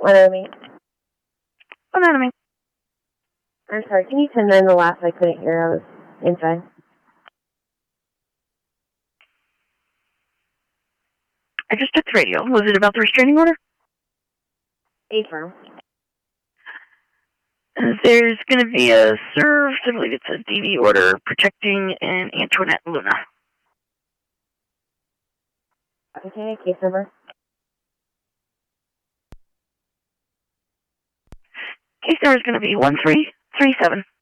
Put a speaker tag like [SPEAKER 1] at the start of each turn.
[SPEAKER 1] Enemy.
[SPEAKER 2] One enemy.
[SPEAKER 1] I'm sorry, can you turn in the last? I couldn't hear. I was inside.
[SPEAKER 2] I just took the radio. Was it about the restraining order?
[SPEAKER 1] Affirm.
[SPEAKER 2] There's going to be a served, I believe it's a DV order, protecting an Antoinette Luna.
[SPEAKER 1] Okay, case number.
[SPEAKER 2] Case number is going to be 1337.